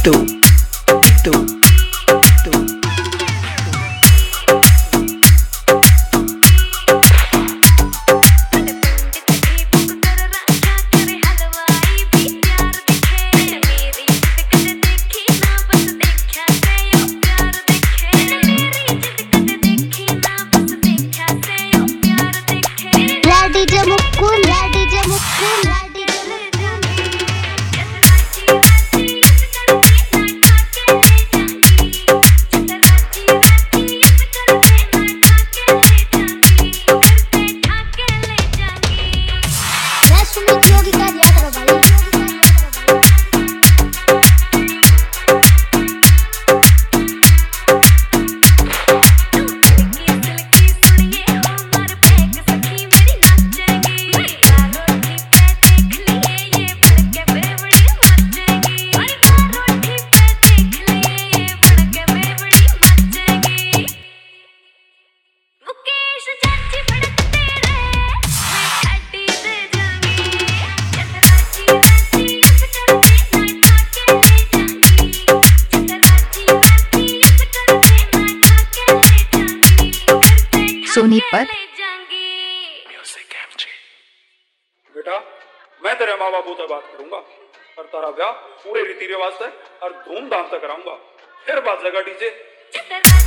Dicto, dicto, dicto. Sonipat. बेटा मैं तेरे माँ बापू से बात करूंगा और तारा ब्याह पूरे रीति रिवाज से और धूमधाम से कराऊंगा। फिर बात लगा डीजे।